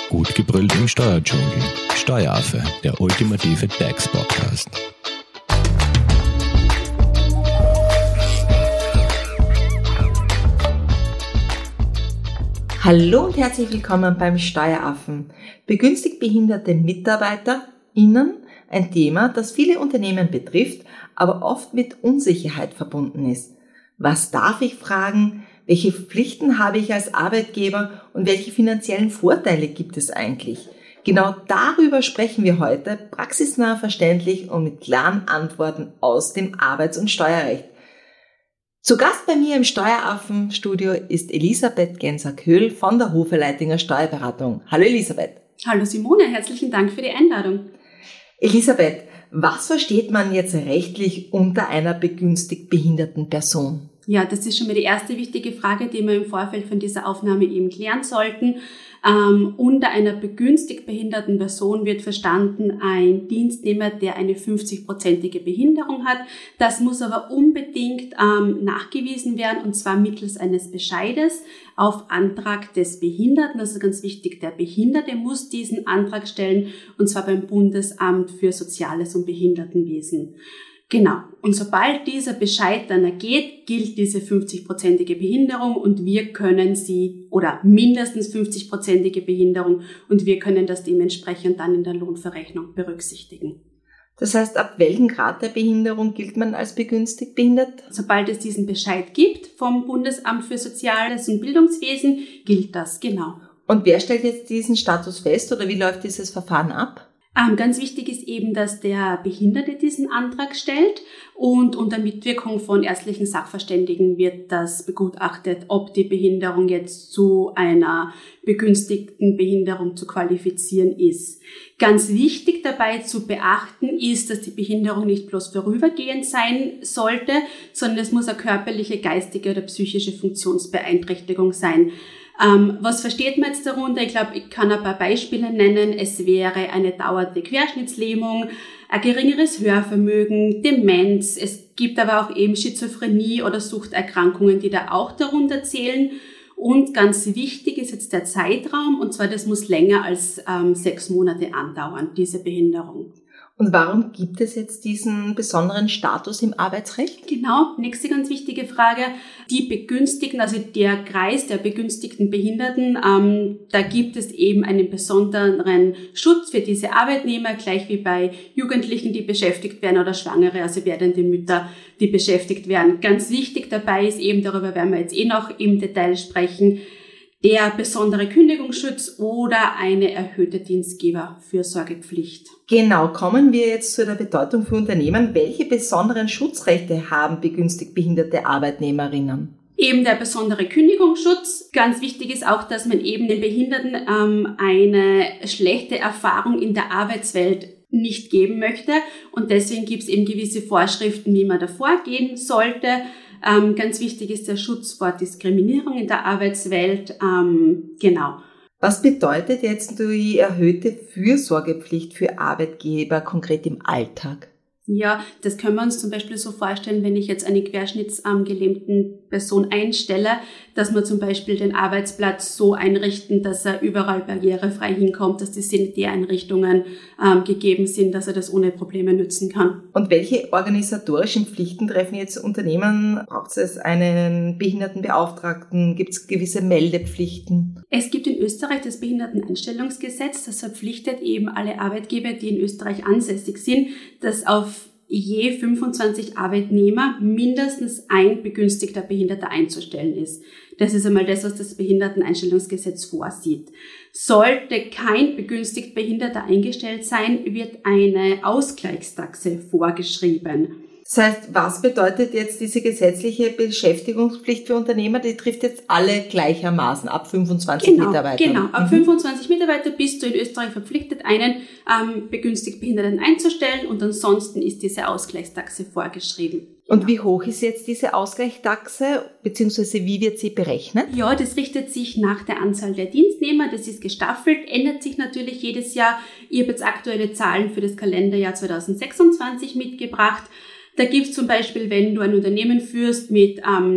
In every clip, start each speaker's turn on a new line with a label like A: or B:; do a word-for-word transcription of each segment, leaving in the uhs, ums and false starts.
A: Gut gebrüllt im Steuerdschungel. Steueraffe, der ultimative Tax-Podcast.
B: Hallo und herzlich willkommen beim Steueraffen. Begünstigt behinderte MitarbeiterInnen, ein Thema, das viele Unternehmen betrifft, aber oft mit Unsicherheit verbunden ist. Was darf ich fragen? Welche Pflichten habe ich als Arbeitgeber und welche finanziellen Vorteile gibt es eigentlich? Genau darüber sprechen wir heute, praxisnah verständlich und mit klaren Antworten aus dem Arbeits- und Steuerrecht. Zu Gast bei mir im Steueraffen-Studio ist Elisabeth Genser-Köhl von der Hofe-Leitinger Steuerberatung. Hallo Elisabeth.
C: Hallo Simone, herzlichen Dank für die Einladung.
B: Elisabeth, was versteht man jetzt rechtlich unter einer begünstigt behinderten Person?
C: Ja, das ist schon mal die erste wichtige Frage, die wir im Vorfeld von dieser Aufnahme eben klären sollten. Ähm, unter einer begünstigt behinderten Person wird verstanden ein Dienstnehmer, der eine fünfzig-prozentige Behinderung hat. Das muss aber unbedingt ähm, nachgewiesen werden, und zwar mittels eines Bescheides auf Antrag des Behinderten. Das ist ganz wichtig, der Behinderte muss diesen Antrag stellen, und zwar beim Bundesamt für Soziales und Behindertenwesen. Genau. Und sobald dieser Bescheid dann ergeht, gilt diese fünfzig-prozentige Behinderung und wir können sie, oder mindestens fünfzig-prozentige Behinderung, und wir können das dementsprechend dann in der Lohnverrechnung berücksichtigen.
B: Das heißt, ab welchem Grad der Behinderung gilt man als begünstigt behindert?
C: Sobald es diesen Bescheid gibt vom Bundesamt für Soziales und Bildungswesen, gilt das, genau.
B: Und wer stellt jetzt diesen Status fest oder wie läuft dieses Verfahren ab?
C: Ähm, ganz wichtig ist eben, dass der Behinderte diesen Antrag stellt, und unter Mitwirkung von ärztlichen Sachverständigen wird das begutachtet, ob die Behinderung jetzt zu einer begünstigten Behinderung zu qualifizieren ist. Ganz wichtig dabei zu beachten ist, dass die Behinderung nicht bloß vorübergehend sein sollte, sondern es muss eine körperliche, geistige oder psychische Funktionsbeeinträchtigung sein. Ähm, was versteht man jetzt darunter? Ich glaube, ich kann ein paar Beispiele nennen. Es wäre eine dauernde Querschnittslähmung, ein geringeres Hörvermögen, Demenz. Es gibt aber auch eben Schizophrenie oder Suchterkrankungen, die da auch darunter zählen. Und ganz wichtig ist jetzt der Zeitraum, und zwar das muss länger als ähm, sechs Monate andauern, diese Behinderung.
B: Und warum gibt es jetzt diesen besonderen Status im Arbeitsrecht?
C: Genau, nächste ganz wichtige Frage. Die Begünstigten, also der Kreis der begünstigten Behinderten, ähm, da gibt es eben einen besonderen Schutz für diese Arbeitnehmer, gleich wie bei Jugendlichen, die beschäftigt werden, oder Schwangere, also werdende Mütter, die beschäftigt werden. Ganz wichtig dabei ist eben, darüber werden wir jetzt eh noch im Detail sprechen, der besondere Kündigungsschutz oder eine erhöhte Dienstgeberfürsorgepflicht.
B: Genau, kommen wir jetzt zu der Bedeutung für Unternehmen. Welche besonderen Schutzrechte haben begünstigt behinderte Arbeitnehmerinnen?
C: Eben der besondere Kündigungsschutz. Ganz wichtig ist auch, dass man eben den Behinderten ähm, eine schlechte Erfahrung in der Arbeitswelt nicht geben möchte, und deswegen gibt es eben gewisse Vorschriften, wie man da vorgehen sollte. Ähm, ganz wichtig ist der Schutz vor Diskriminierung in der Arbeitswelt. Ähm, genau.
B: Was bedeutet jetzt die erhöhte Fürsorgepflicht für Arbeitgeber konkret im Alltag?
C: Ja, das können wir uns zum Beispiel so vorstellen, wenn ich jetzt eine querschnittsgelähmten Person einstelle, dass wir zum Beispiel den Arbeitsplatz so einrichten, dass er überall barrierefrei hinkommt, dass die Sanitäreinrichtungen ähm, gegeben sind, dass er das ohne Probleme nutzen kann.
B: Und welche organisatorischen Pflichten treffen jetzt Unternehmen? Braucht es einen Behindertenbeauftragten? Gibt es gewisse Meldepflichten?
C: Es gibt in Österreich das Behinderteneinstellungsgesetz, das verpflichtet eben alle Arbeitgeber, die in Österreich ansässig sind, dass auf je fünfundzwanzig Arbeitnehmer mindestens ein begünstigter Behinderter einzustellen ist. Das ist einmal das, was das Behinderteneinstellungsgesetz vorsieht. Sollte kein begünstigt Behinderter eingestellt sein, wird eine Ausgleichstaxe vorgeschrieben.
B: Das heißt, was bedeutet jetzt diese gesetzliche Beschäftigungspflicht für Unternehmer? Die trifft jetzt alle gleichermaßen ab fünfundzwanzig
C: genau,
B: Mitarbeiter.
C: Genau, ab mhm. fünfundzwanzig Mitarbeiter bist du in Österreich verpflichtet, einen ähm, begünstigt Behinderten einzustellen, und ansonsten ist diese Ausgleichstaxe vorgeschrieben.
B: Und genau. Wie hoch ist jetzt diese Ausgleichstaxe, beziehungsweise wie wird sie berechnet?
C: Ja, das richtet sich nach der Anzahl der Dienstnehmer, das ist gestaffelt, ändert sich natürlich jedes Jahr. Ich habe jetzt aktuelle Zahlen für das Kalenderjahr zweitausendsechsundzwanzig mitgebracht. Da gibt's zum Beispiel, wenn du ein Unternehmen führst mit ähm,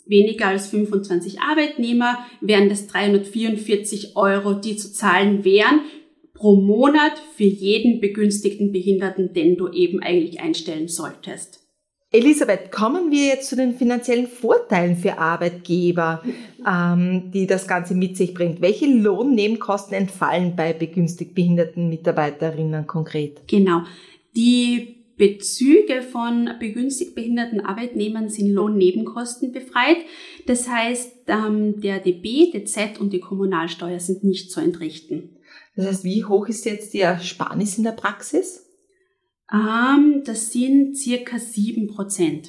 C: weniger als fünfundzwanzig Arbeitnehmer, wären das dreihundertvierundvierzig Euro, die zu zahlen wären pro Monat für jeden begünstigten Behinderten, den du eben eigentlich einstellen solltest.
B: Elisabeth, kommen wir jetzt zu den finanziellen Vorteilen für Arbeitgeber, ähm, die das Ganze mit sich bringt. Welche Lohnnebenkosten entfallen bei begünstigt behinderten Mitarbeiterinnen konkret?
C: Genau. Die Bezüge von begünstigt behinderten Arbeitnehmern sind Lohnnebenkosten befreit. Das heißt, ähm, der D B, D Z und die Kommunalsteuer sind nicht zu entrichten.
B: Das heißt, wie hoch ist jetzt die Ersparnis in der Praxis?
C: Ähm, das sind circa sieben Prozent.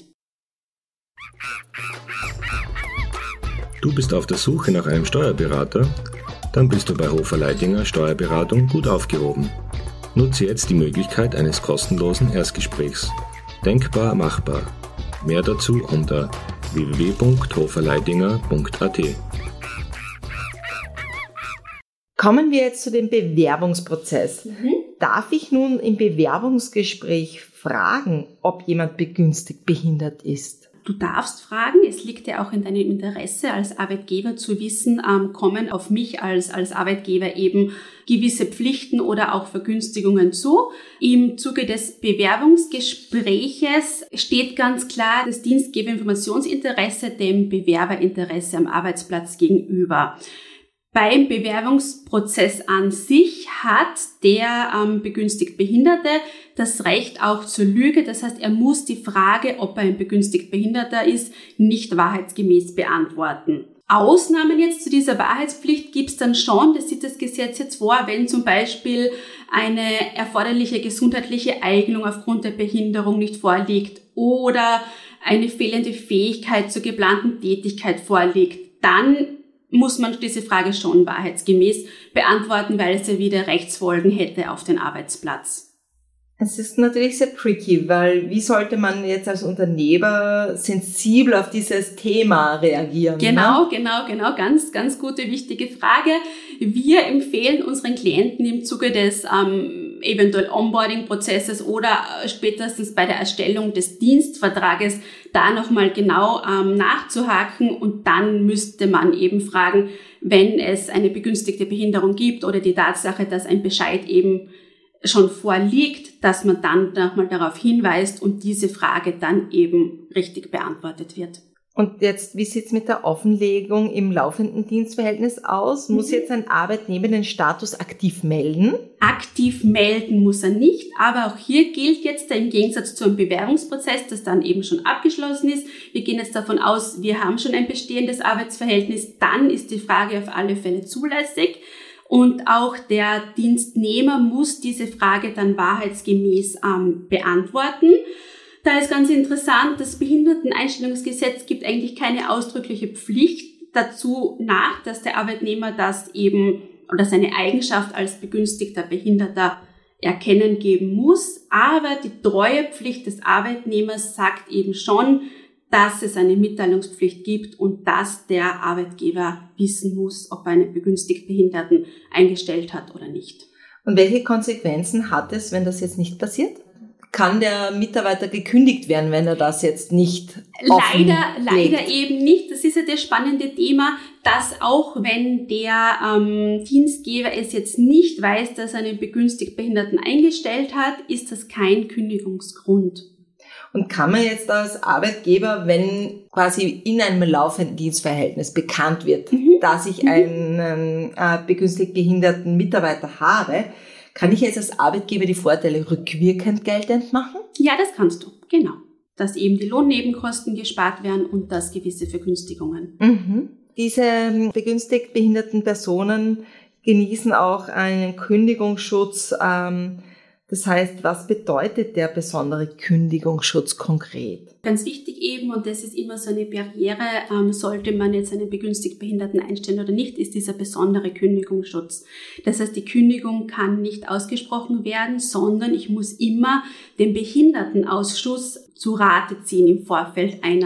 A: Du bist auf der Suche nach einem Steuerberater? Dann bist du bei Hofer Leidinger Steuerberatung gut aufgehoben. Nutze jetzt die Möglichkeit eines kostenlosen Erstgesprächs. Denkbar machbar. Mehr dazu unter w w w punkt hoferleidinger punkt a t.
B: Kommen wir jetzt zu dem Bewerbungsprozess.
C: Mhm.
B: Darf ich nun im Bewerbungsgespräch fragen, ob jemand begünstigt behindert ist?
C: Du darfst fragen, es liegt ja auch in deinem Interesse als Arbeitgeber zu wissen, ähm, kommen auf mich als, als Arbeitgeber eben gewisse Pflichten oder auch Vergünstigungen zu. Im Zuge des Bewerbungsgespräches steht ganz klar das Dienstgeberinformationsinteresse dem Bewerberinteresse am Arbeitsplatz gegenüber. Beim Bewerbungsprozess an sich hat der ähm, begünstigt Behinderte das Recht auch zur Lüge. Das heißt, er muss die Frage, ob er ein begünstigt Behinderter ist, nicht wahrheitsgemäß beantworten. Ausnahmen jetzt zu dieser Wahrheitspflicht gibt es dann schon, das sieht das Gesetz jetzt vor, wenn zum Beispiel eine erforderliche gesundheitliche Eignung aufgrund der Behinderung nicht vorliegt oder eine fehlende Fähigkeit zur geplanten Tätigkeit vorliegt, dann muss man diese Frage schon wahrheitsgemäß beantworten, weil es ja wieder Rechtsfolgen hätte auf den Arbeitsplatz.
B: Es ist natürlich sehr tricky, weil wie sollte man jetzt als Unternehmer sensibel auf dieses Thema reagieren?
C: Genau,
B: ne?
C: genau, genau. Ganz, ganz gute, wichtige Frage. Wir empfehlen unseren Klienten im Zuge des ähm, eventuell Onboarding-Prozesses oder spätestens bei der Erstellung des Dienstvertrages da nochmal genau ähm, nachzuhaken und dann müsste man eben fragen, wenn es eine begünstigte Behinderung gibt oder die Tatsache, dass ein Bescheid eben schon vorliegt, dass man dann nochmal darauf hinweist und diese Frage dann eben richtig beantwortet wird.
B: Und jetzt, wie sieht's mit der Offenlegung im laufenden Dienstverhältnis aus? Muss jetzt ein Arbeitnehmer den Status aktiv melden?
C: Aktiv melden muss er nicht, aber auch hier gilt jetzt im Gegensatz zu einem Bewerbungsprozess, das dann eben schon abgeschlossen ist. Wir gehen jetzt davon aus, wir haben schon ein bestehendes Arbeitsverhältnis, dann ist die Frage auf alle Fälle zulässig. Und auch der Dienstnehmer muss diese Frage dann wahrheitsgemäß ähm, beantworten. Da ist ganz interessant, das Behinderteneinstellungsgesetz gibt eigentlich keine ausdrückliche Pflicht dazu nach, dass der Arbeitnehmer das eben oder seine Eigenschaft als begünstigter Behinderter erkennen geben muss. Aber die Treuepflicht des Arbeitnehmers sagt eben schon, dass es eine Mitteilungspflicht gibt und dass der Arbeitgeber wissen muss, ob er einen begünstigt Behinderten eingestellt hat oder nicht.
B: Und welche Konsequenzen hat es, wenn das jetzt nicht passiert? Kann der Mitarbeiter gekündigt werden, wenn er das jetzt nicht
C: Leider, leider eben nicht. Das ist ja das spannende Thema, dass auch wenn der ähm, Dienstgeber es jetzt nicht weiß, dass er einen begünstigt Behinderten eingestellt hat, ist das kein Kündigungsgrund.
B: Und kann man jetzt als Arbeitgeber, wenn quasi in einem laufenden Dienstverhältnis bekannt wird, mhm. dass ich mhm. einen äh, begünstigt behinderten Mitarbeiter habe, kann ich jetzt als Arbeitgeber die Vorteile rückwirkend geltend machen?
C: Ja, das kannst du, genau. Dass eben die Lohnnebenkosten gespart werden und dass gewisse Vergünstigungen.
B: Mhm. Diese begünstigt behinderten Personen genießen auch einen Kündigungsschutz. Ähm, Das heißt, was bedeutet der besondere Kündigungsschutz konkret?
C: Ganz wichtig eben, und das ist immer so eine Barriere, ähm, sollte man jetzt einen begünstigt Behinderten einstellen oder nicht, ist dieser besondere Kündigungsschutz. Das heißt, die Kündigung kann nicht ausgesprochen werden, sondern ich muss immer den Behindertenausschuss zu Rate ziehen im Vorfeld einer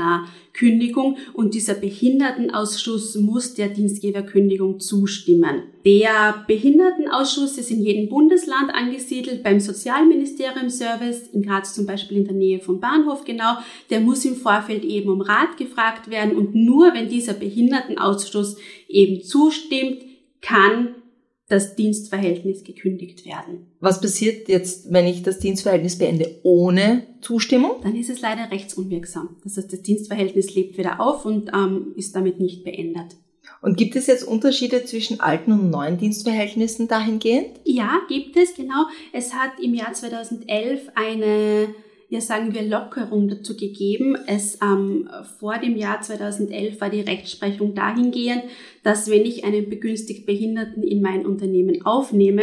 C: Kündigung und dieser Behindertenausschuss muss der Dienstgeberkündigung zustimmen. Der Behindertenausschuss ist in jedem Bundesland angesiedelt, beim Sozialministerium-Service, in Graz zum Beispiel in der Nähe vom Bahnhof genau. Der muss im Vorfeld eben um Rat gefragt werden und nur wenn dieser Behindertenausschuss eben zustimmt, kann das Dienstverhältnis gekündigt werden.
B: Was passiert jetzt, wenn ich das Dienstverhältnis beende ohne Zustimmung?
C: Dann ist es leider rechtsunwirksam. Das heißt, das Dienstverhältnis lebt wieder auf und ähm, ist damit nicht beendet.
B: Und gibt es jetzt Unterschiede zwischen alten und neuen Dienstverhältnissen dahingehend?
C: Ja, gibt es, genau. Es hat im Jahr zweitausendelf eine, ja sagen wir, Lockerung dazu gegeben. Es ähm, vor dem Jahr zweitausendelf war die Rechtsprechung dahingehend, dass wenn ich einen begünstigt Behinderten in mein Unternehmen aufnehme,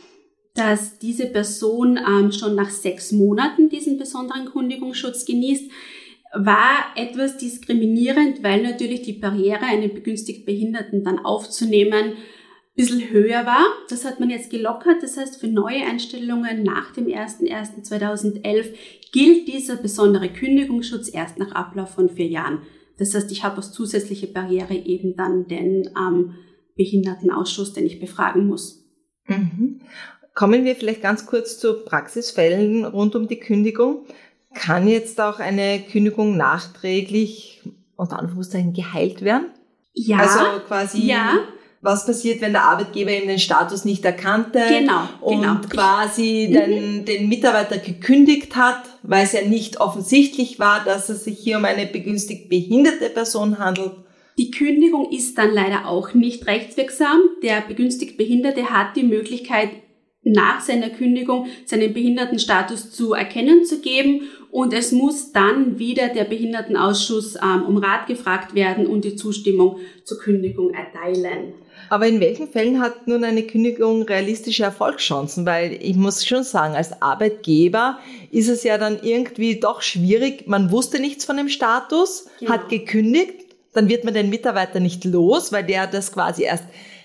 C: dass diese Person ähm, schon nach sechs Monaten diesen besonderen Kündigungsschutz genießt, war etwas diskriminierend, weil natürlich die Barriere, einen begünstigt Behinderten dann aufzunehmen, ein bisschen höher war. Das hat man jetzt gelockert. Das heißt, für neue Einstellungen nach dem ersten ersten zweitausendelf gilt dieser besondere Kündigungsschutz erst nach Ablauf von vier Jahren. Das heißt, ich habe als zusätzliche Barriere eben dann den ähm, Behindertenausschuss, den ich befragen muss.
B: Mhm. Kommen wir vielleicht ganz kurz zu Praxisfällen rund um die Kündigung. Kann jetzt auch eine Kündigung nachträglich unter Anführungszeichen geheilt werden?
C: Ja.
B: Also quasi,
C: ja.
B: Was passiert, wenn der Arbeitgeber eben den Status nicht erkannte
C: genau,
B: und
C: genau.
B: quasi
C: Ich,
B: den, den Mitarbeiter gekündigt hat, weil es ja nicht offensichtlich war, dass es sich hier um eine begünstigt behinderte Person handelt?
C: Die Kündigung ist dann leider auch nicht rechtswirksam. Der begünstigt Behinderte hat die Möglichkeit, nach seiner Kündigung seinen Behindertenstatus zu erkennen zu geben und es muss dann wieder der Behindertenausschuss ähm, um Rat gefragt werden und die Zustimmung zur Kündigung erteilen.
B: Aber in welchen Fällen hat nun eine Kündigung realistische Erfolgschancen? Weil ich muss schon sagen, als Arbeitgeber ist es ja dann irgendwie doch schwierig. Man wusste nichts von dem Status, genau. Hat gekündigt, dann wird man den Mitarbeiter nicht los, weil der das quasi erst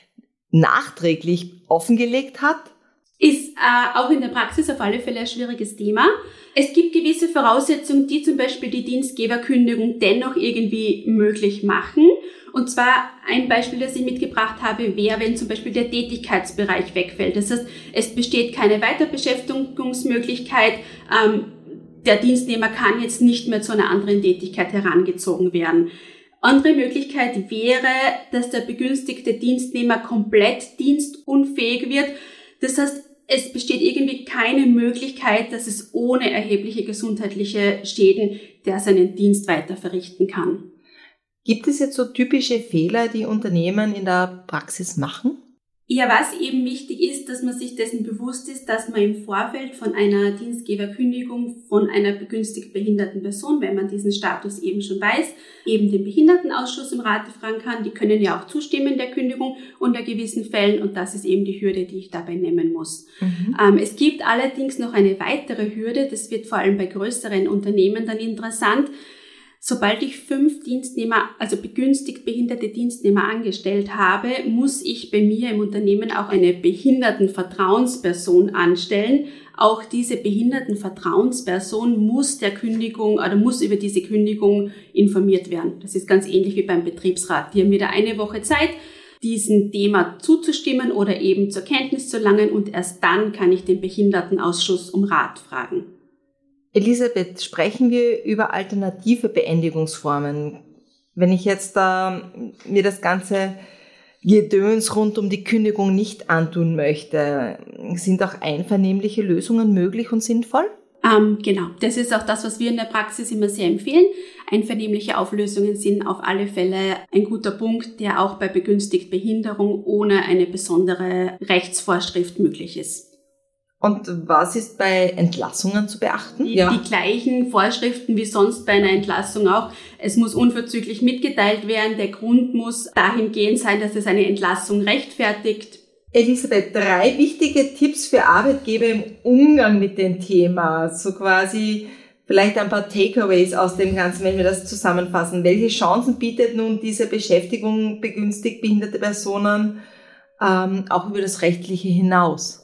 B: nachträglich offengelegt hat.
C: Ist äh, auch in der Praxis auf alle Fälle ein schwieriges Thema. Es gibt gewisse Voraussetzungen, die zum Beispiel die Dienstgeberkündigung dennoch irgendwie möglich machen. Und zwar ein Beispiel, das ich mitgebracht habe, wäre, wenn zum Beispiel der Tätigkeitsbereich wegfällt. Das heißt, es besteht keine Weiterbeschäftigungsmöglichkeit. Ähm, der Dienstnehmer kann jetzt nicht mehr zu einer anderen Tätigkeit herangezogen werden. Andere Möglichkeit wäre, dass der begünstigte Dienstnehmer komplett dienstunfähig wird. Das heißt, es besteht irgendwie keine Möglichkeit, dass es ohne erhebliche gesundheitliche Schäden der seinen Dienst weiter verrichten kann.
B: Gibt es jetzt so typische Fehler, die Unternehmen in der Praxis machen?
C: Ja, was eben wichtig ist, dass man sich dessen bewusst ist, dass man im Vorfeld von einer Dienstgeberkündigung von einer begünstigt behinderten Person, wenn man diesen Status eben schon weiß, eben den Behindertenausschuss im Rat fragen kann. Die können ja auch zustimmen der Kündigung unter gewissen Fällen und das ist eben die Hürde, die ich dabei nehmen muss. Mhm. Ähm, es gibt allerdings noch eine weitere Hürde, das wird vor allem bei größeren Unternehmen dann interessant. Sobald ich fünf Dienstnehmer, also begünstigt behinderte Dienstnehmer angestellt habe, muss ich bei mir im Unternehmen auch eine Behindertenvertrauensperson anstellen. Auch diese Behindertenvertrauensperson muss der Kündigung oder muss über diese Kündigung informiert werden. Das ist ganz ähnlich wie beim Betriebsrat. Die haben wieder eine Woche Zeit, diesem Thema zuzustimmen oder eben zur Kenntnis zu gelangen und erst dann kann ich den Behindertenausschuss um Rat fragen.
B: Elisabeth, sprechen wir über alternative Beendigungsformen. Wenn ich jetzt äh, mir das ganze Gedöns rund um die Kündigung nicht antun möchte, sind auch einvernehmliche Lösungen möglich und sinnvoll?
C: Ähm, genau, das ist auch das, was wir in der Praxis immer sehr empfehlen. Einvernehmliche Auflösungen sind auf alle Fälle ein guter Punkt, der auch bei begünstigt Behinderung ohne eine besondere Rechtsvorschrift möglich ist.
B: Und was ist bei Entlassungen zu beachten?
C: Die, ja. die gleichen Vorschriften wie sonst bei einer Entlassung auch. Es muss unverzüglich mitgeteilt werden. Der Grund muss dahingehend sein, dass es eine Entlassung rechtfertigt.
B: Elisabeth, drei wichtige Tipps für Arbeitgeber im Umgang mit dem Thema. So quasi vielleicht ein paar Takeaways aus dem Ganzen, wenn wir das zusammenfassen. Welche Chancen bietet nun diese Beschäftigung begünstigt behinderte Personen ähm, auch über das Rechtliche hinaus?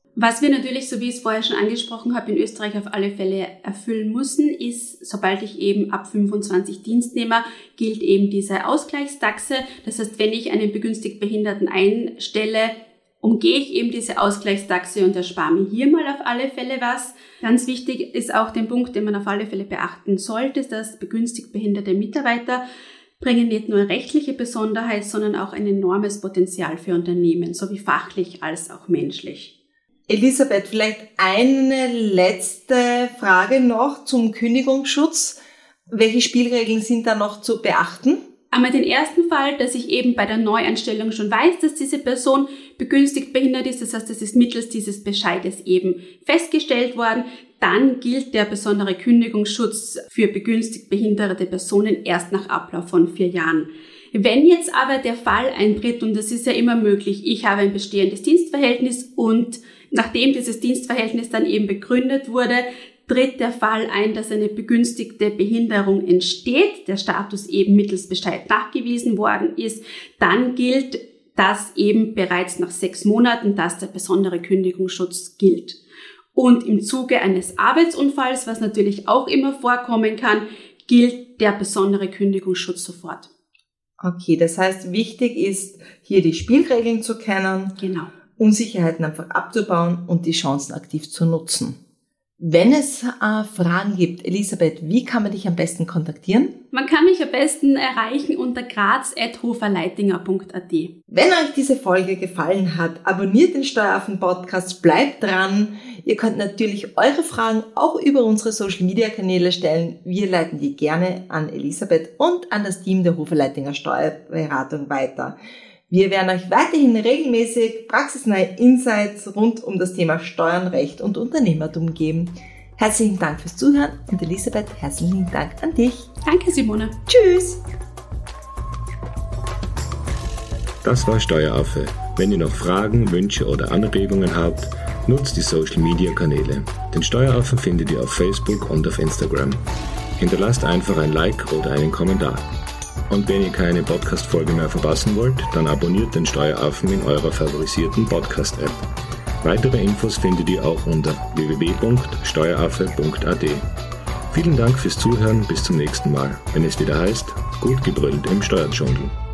C: Was wir natürlich, so wie ich es vorher schon angesprochen habe, in Österreich auf alle Fälle erfüllen müssen, ist, sobald ich eben ab fünfundzwanzig Dienstnehmer, gilt eben diese Ausgleichstaxe. Das heißt, wenn ich einen begünstigt Behinderten einstelle, umgehe ich eben diese Ausgleichstaxe und erspare mir hier mal auf alle Fälle was. Ganz wichtig ist auch der Punkt, den man auf alle Fälle beachten sollte, dass begünstigt behinderte Mitarbeiter bringen nicht nur rechtliche Besonderheit, sondern auch ein enormes Potenzial für Unternehmen, sowie fachlich als auch menschlich.
B: Elisabeth, vielleicht eine letzte Frage noch zum Kündigungsschutz. Welche Spielregeln sind da noch zu beachten?
C: Einmal den ersten Fall, dass ich eben bei der Neueinstellung schon weiß, dass diese Person begünstigt behindert ist. Das heißt, das ist mittels dieses Bescheides eben festgestellt worden. Dann gilt der besondere Kündigungsschutz für begünstigt behinderte Personen erst nach Ablauf von vier Jahren. Wenn jetzt aber der Fall eintritt, und das ist ja immer möglich, ich habe ein bestehendes Dienstverhältnis und nachdem dieses Dienstverhältnis dann eben begründet wurde, tritt der Fall ein, dass eine begünstigte Behinderung entsteht, der Status eben mittels Bescheid nachgewiesen worden ist, dann gilt das eben bereits nach sechs Monaten, dass der besondere Kündigungsschutz gilt. Und im Zuge eines Arbeitsunfalls, was natürlich auch immer vorkommen kann, gilt der besondere Kündigungsschutz sofort.
B: Okay, das heißt, wichtig ist, hier die Spielregeln zu kennen,
C: genau.
B: Unsicherheiten einfach abzubauen und die Chancen aktiv zu nutzen. Wenn es äh, Fragen gibt, Elisabeth, wie kann man dich am besten kontaktieren?
C: Man kann mich am besten erreichen unter graz at hoferleitinger punkt a t.
B: Wenn euch diese Folge gefallen hat, abonniert den Steueraffen-Podcast, bleibt dran. Ihr könnt natürlich eure Fragen auch über unsere Social-Media-Kanäle stellen. Wir leiten die gerne an Elisabeth und an das Team der Hoferleitinger Steuerberatung weiter. Wir werden euch weiterhin regelmäßig praxisnahe Insights rund um das Thema Steuern, Recht und Unternehmertum geben. Herzlichen Dank fürs Zuhören und Elisabeth, herzlichen Dank an dich.
C: Danke, Simone.
B: Tschüss.
A: Das war Steueraffe. Wenn ihr noch Fragen, Wünsche oder Anregungen habt, nutzt die Social-Media-Kanäle. Den Steueraffen findet ihr auf Facebook und auf Instagram. Hinterlasst einfach ein Like oder einen Kommentar. Und wenn ihr keine Podcast-Folge mehr verpassen wollt, dann abonniert den Steueraffen in eurer favorisierten Podcast-App. Weitere Infos findet ihr auch unter w w w punkt steueraffe punkt a t. Vielen Dank fürs Zuhören, bis zum nächsten Mal, wenn es wieder heißt, gut gebrüllt im Steuerdschungel.